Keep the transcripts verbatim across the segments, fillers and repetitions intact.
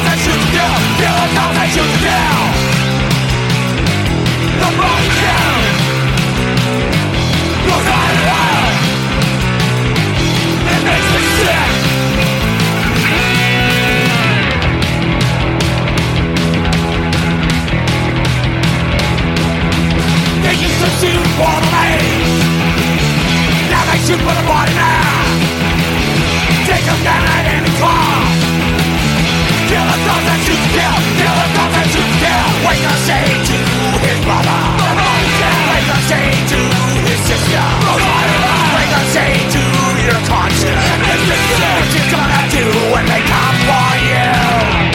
cops that shoot to kill, kill the cops that shoot to kill. The wrong kill goes on and on. It makes me sick. They used to shoot for the lane, now they shoot for the body now. Take them down at any cost. Kill the cops that shoot to kill, kill the cops that shoot to kill. Wait a shame to his brother, wait a shame to his sister, wait a shame to your conscience. What you gonna do when they come for you?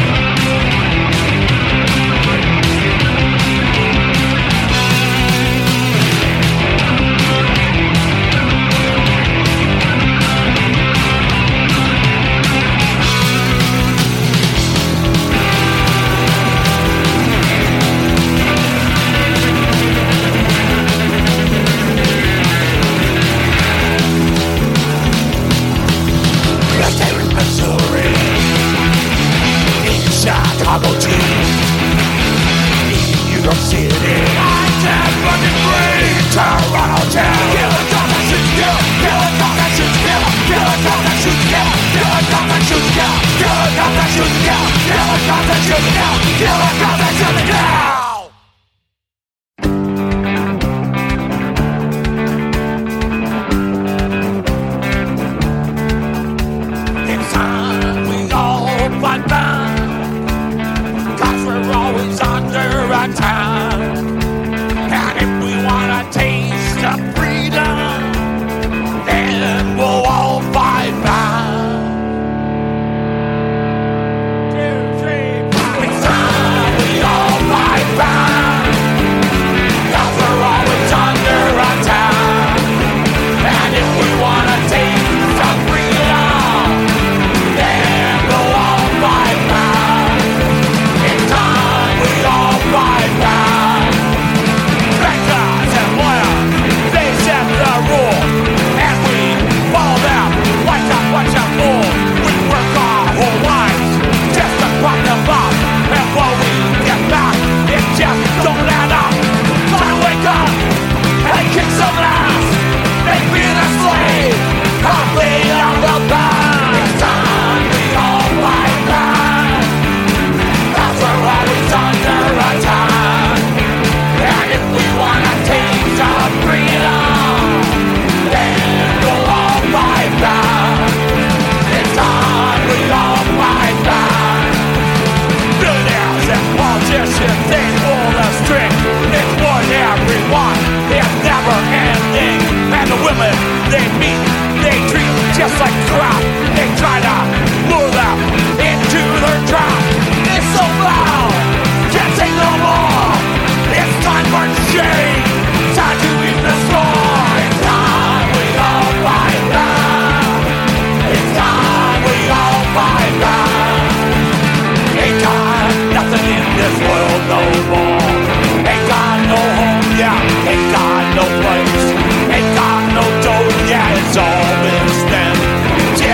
Chicago too, New York City, I can't fucking breathe. Toronto town, kill the cops that shoot to kill, kill the cops that shoot to kill, kill the cops that shoot to kill, kill the cops that shoot to kill, kill the cops that shoot to kill, kill the cops that shoot to kill, kill the cops that shoot to kill. It's time we all fight back. We're always under attack, and if we want a taste of freedom, then we'll all fight back. Two, three, five. It's time we all fight back, 'cause we're always under attack, and if we want a taste of freedom, then we'll all fight back. We all fight back. Bankers and lawyers, they set the rule, and we follow them like a bunch of fools. We work our whole lives just to prop them up, and what we get back, it just don't add up. Time to wake up and kick some ass. Make me the slave, I'll lay on the back. It's time we all fight back, 'cause we're always under attack, and if we want a taste of freedom, then we'll all fight back. It's time we all fight back. Billionaires and politicians, they pull the string. It's for everyone, it's never ending. And the women they meet, they treat just like crap. They try to lure them into their trap. It's so loud, can't say no more. It's time for change, time to eat the score. It's time we all fight back. It's time we all fight back. Ain't got nothing in this world no more. Ain't got no home, yeah, ain't got no place. Ain't got no dough, yeah, it's all been spent.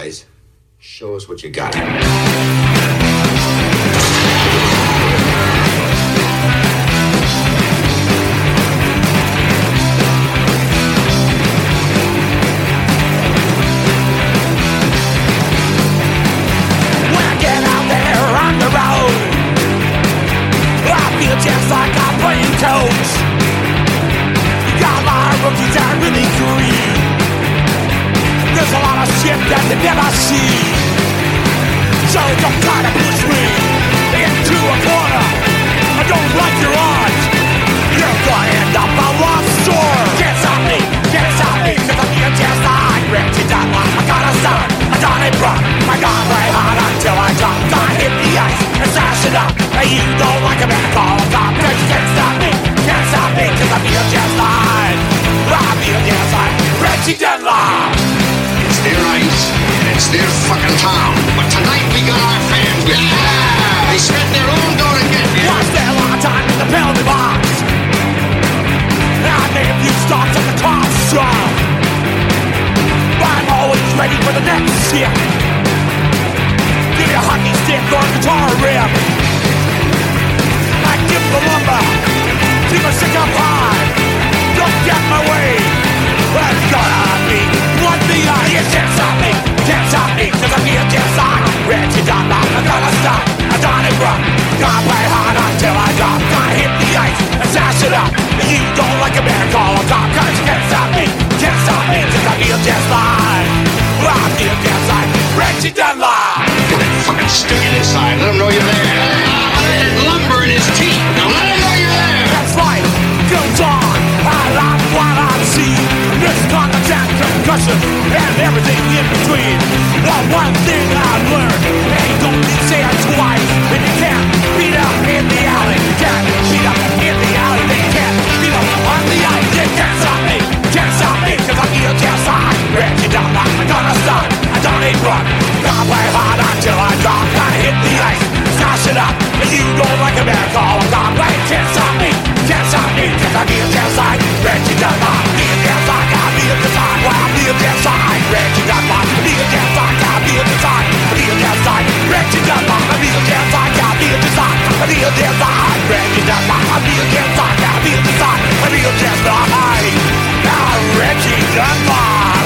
guys. Show us what you got. Just like I'm playing coach. You got a lot of rookies that really green. There's a lot of shit that they never see. So don't try to push me into a corner. I don't like your odds. You're gonna end up a lost store. Can't stop me, can't stop me, cause I'm being just like Richie Dunlop. I gotta start, I done it wrong. I gotta play hard until I drop. Gotta hit the ice and smash it up. And you don't like a man call a cop. Cause you can't stop me, can't stop me, cause I feel just like I feel just like Richie Dunlop. It's their ice, and it's their fucking town. But tonight we got our fans with. Yeah! They spent their own dough to get here. Watch their long time in the penalty box. I name you stops at the top strong. I'm always ready for the next shit. Give me a hockey stick or a guitar riff. I give the lumber. Keep a stick up high. Don't get my way. That's gonna be what the eye. You can't stop me, can't stop me, cause I feel just like Richie Dunlop. I gotta stop, I done it wrong. Gotta play hard until I drop. Gotta hit the ice and sash it up. And you don't like a man, call a cop. Cause you can't stop me, can't stop me, cause I feel just like I feel just like Richie Dunlop. Get that fucking stick in his side, let him know you're there. Put that lumber in his teeth, now let him know you're there. That's right, goes on. I like what I see. Misconduct and concussion and everything in between. The one thing I've learned, hey, don't be say it twice. If you can't beat up in the alley, you can't beat up in the alley, then you can't beat up on the ice. You can't stop me, can't stop me, cause I feel just like Richie Dunlop. I'm gonna stop, I don't need run. Gonna play hard until I drop. Gotta hit the ice, smash it up. If you don't like a man, call a cop. But you can't stop me, can't stop me, cause I feel just like Richie Dunlop. Feel just like I feel just like, well, I feel just like Richie Dunlop. Feel just like I feel just like, I feel just like Richie Dunlop. I feel just like I feel just like, I feel just like Richie Dunlop. I feel just like I feel just like, I feel just like now Richie Dunlop.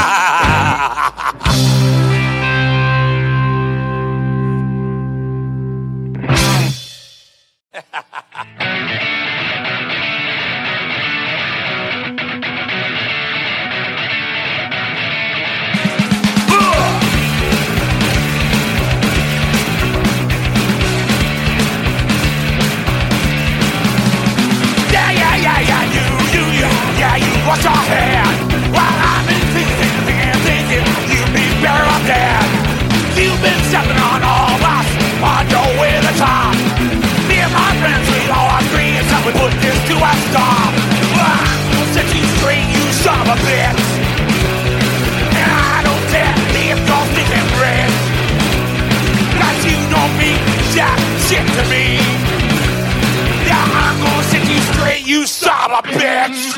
What's your head? While I've been thinking, thinking, thinking, you'd be better off dead. You've been stepping on all of us on your way to the top. Me and my friends, we all agree it's time we put this to a stop. Ah, we'll set you straight, you son of a bitch. And I don't care if you're thinking rich. Cause you don't mean jack shit to me. Yeah, I'm gonna set you straight, you son of a bitch.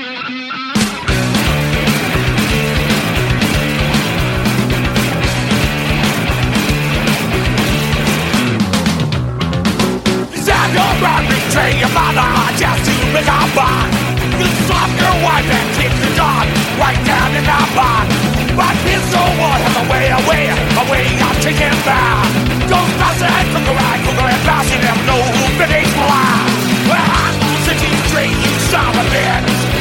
Your brother betray your mother just to make a bond. You slap your wife and kick your dog right down in the bond. But this old world has a way, a way, a way of taking back. Ghostbusters and cook around, cook around, bounce, you never know who finished the line. Well, I'm gonna set you straight, you son of a bitch.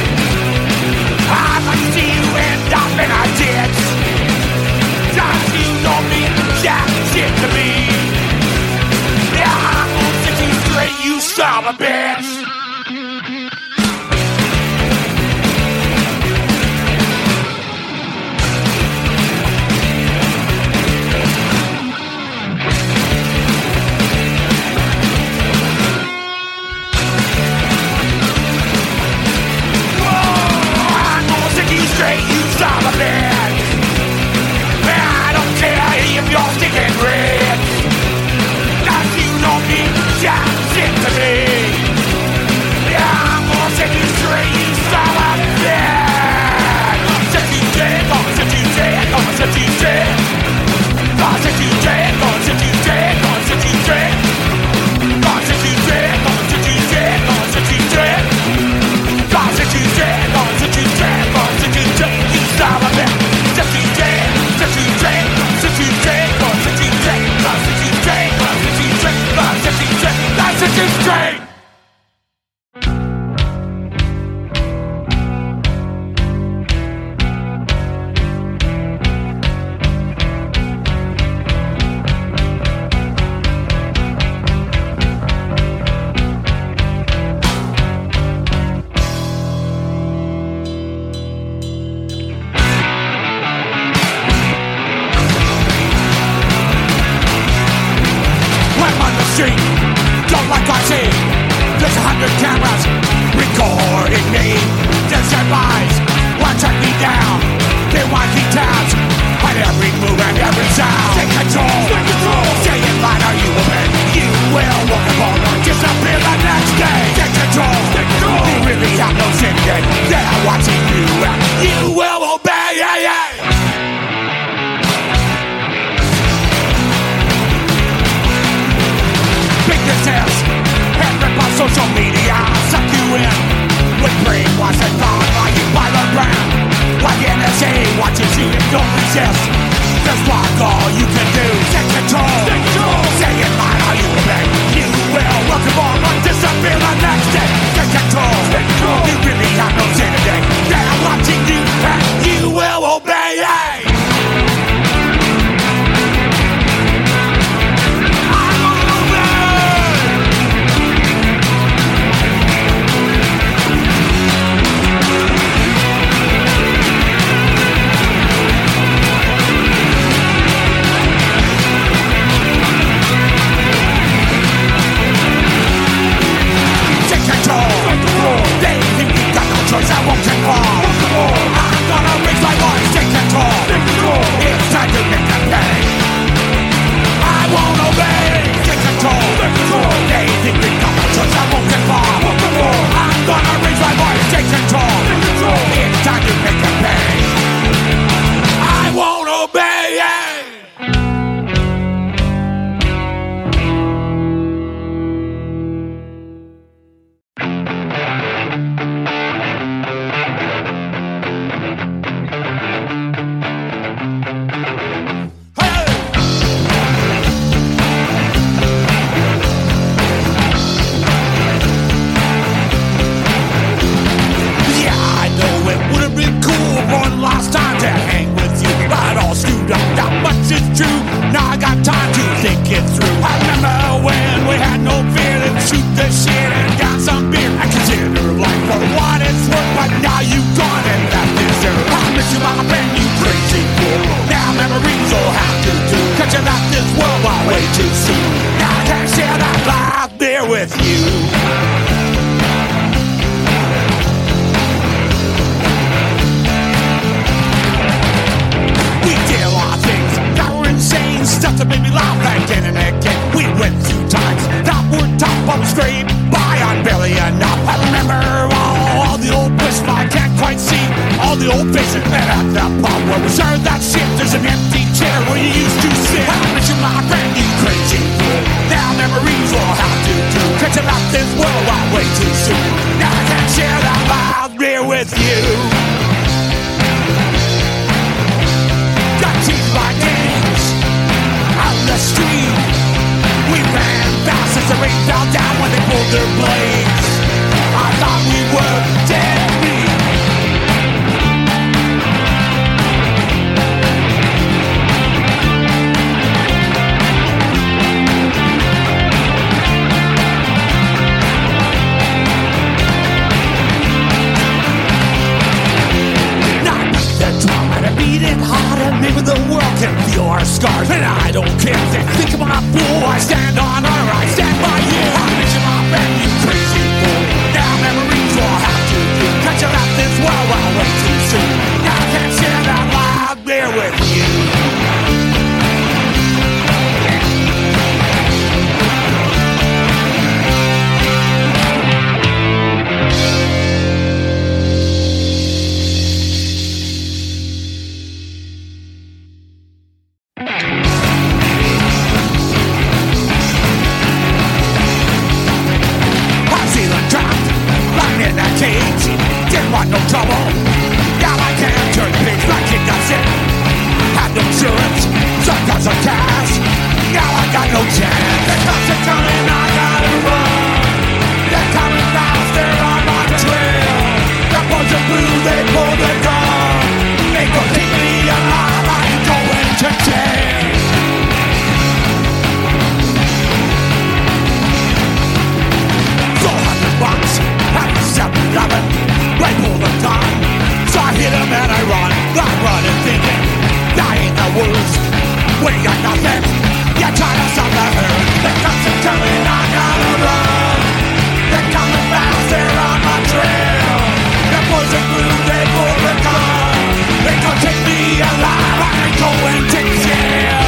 We got nothing. You're trying to stop the herd. The cops are coming, I gotta run. They're coming fast, they're on my trail. The poison blue, they pull the gun. They gon' take me alive, I ain't going to jail.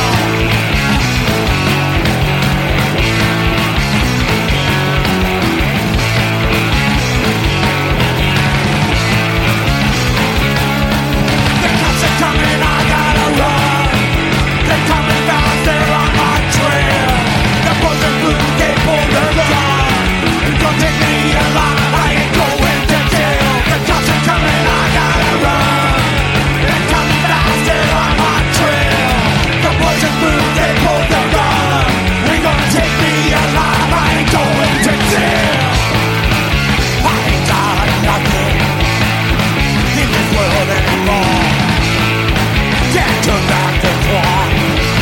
The cops are coming, I gotta run. They're coming fast, they're on my trail. The poison blue, they pull the gun. They gon' take me alive, I ain't going to jail. The cops are coming, I gotta run. They're coming fast, they're on my trail. The poison blue, they pull the gun. They gonna take me alive, I ain't going to jail. I ain't got nothing in this world anymore. Can't turn back the clock.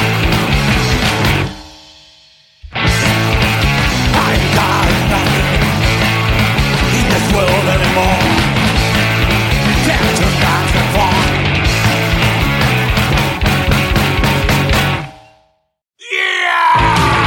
I ain't got nothing in this world anymore. Can't turn back the clock. Yeah!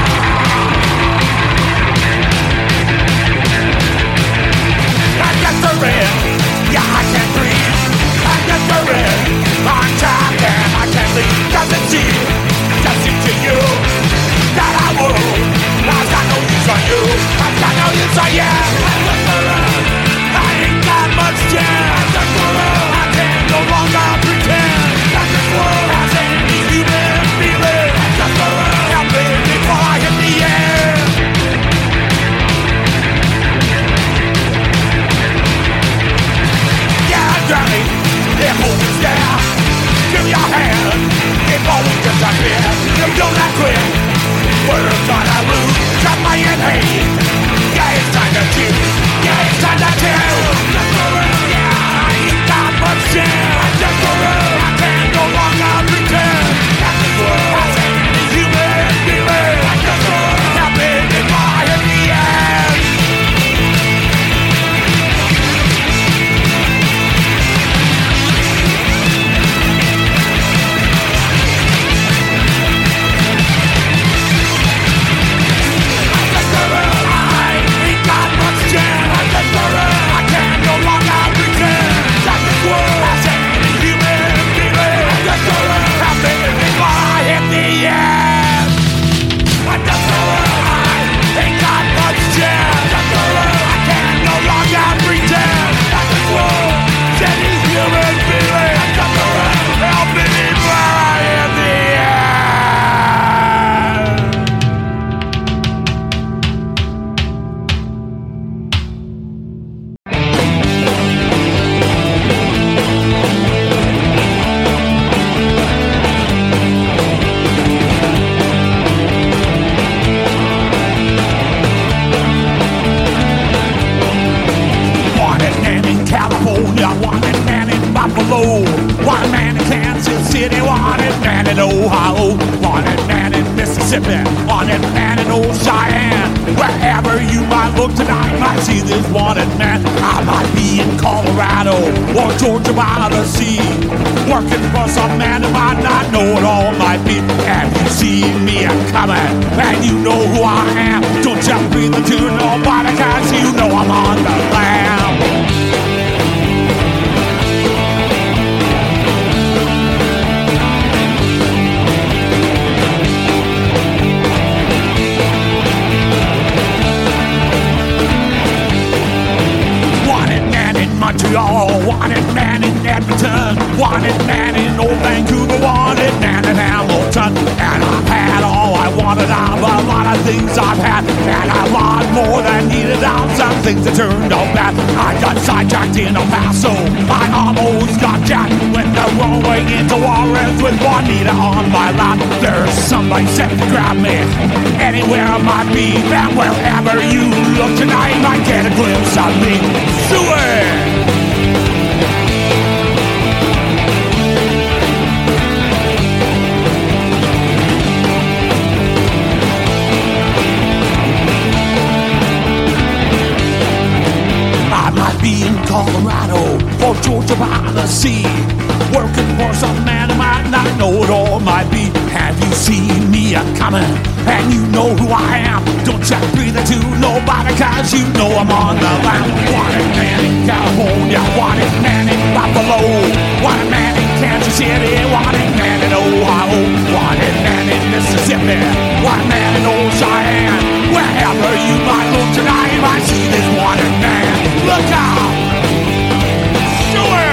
I got the red, yeah, I can't breathe. I got the red, I'm trapped and I can't leave. Doesn't seem, doesn't seem to you that I will. I've got no use on you, I've got no use on you. I got the red, I ain't got much chance. I got the red, I can no longer pretend that this world has any human feeling. I got the red, help me before I hit the air. Yeah, Johnny, if holding there, give me your hand. If all we disappear, you don't not quit. We're gonna lose, cut my in hate. Yeah, it's time to choose. Yeah, it's time to choose. Yeah, I ain't got much chance. I just go around, I can no longer pretend that this world has any human feeling. I just go around, help me before I hit the end. Wanted man in Kansas City, wanted man in Ohio, wanted man in Mississippi, wanted man in old Cheyenne. Wherever you might look tonight, might see this wanted man. I might be in Colorado or Georgia by the sea, working for some man who might not know it all might be. And you see me coming, and you know who I am. Don't you breathe the tune, nobody can see, you know I'm on the lam. Montreal, wanted man in Edmonton, wanted man in Old Vancouver, wanted man in Hamilton. And I've had all I wanted out of a lot of things I've had, and a lot more than needed out some things that turned out bad. I got sidetracked in El Paso, I almost got jacked, went the wrong way into Juarez with Juanita on my lap. There's somebody set to grab me, anywhere I might be, and wherever you look tonight, you might get a glimpse of me. Swear! I might be in Colorado or Georgia by the sea, working for some man who might not know it all, might be. Have you seen me a-coming? And you know who I am. Don't you breathe it to nobody, cause you know I'm on the line. Wanted man in California, wanted man in Buffalo, wanted man in Kansas City, wanted man in Ohio, wanted man in Mississippi, wanted man in old Cheyenne. Wherever you might look tonight, you might see this wanted man. Look out! Sure!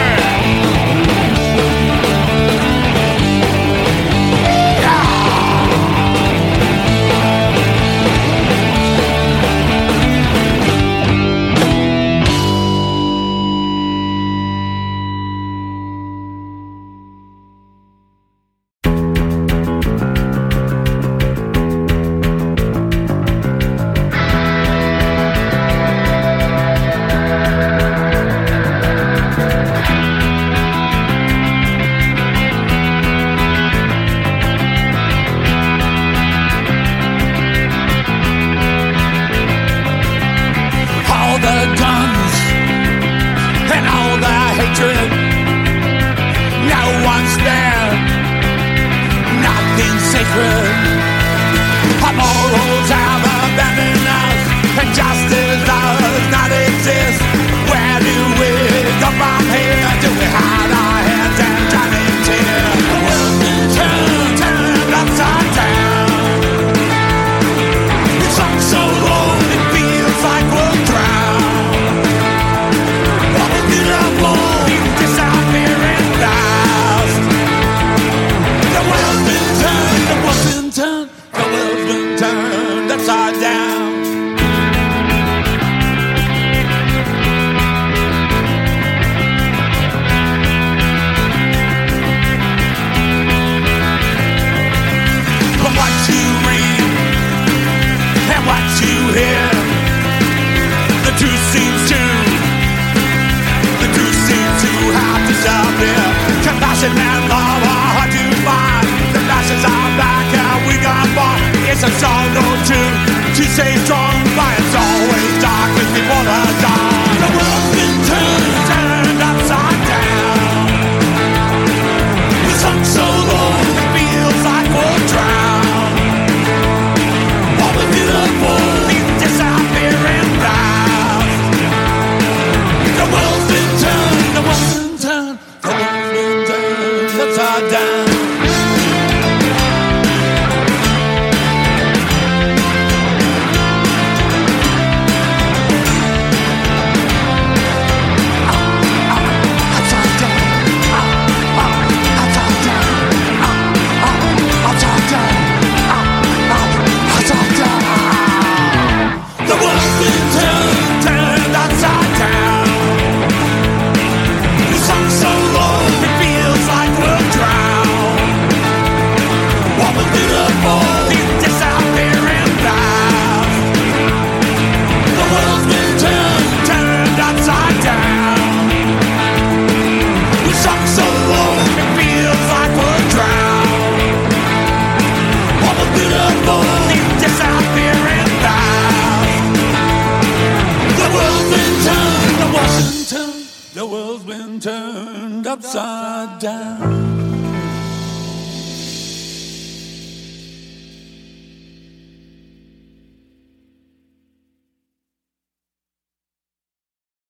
The world's been turned upside down.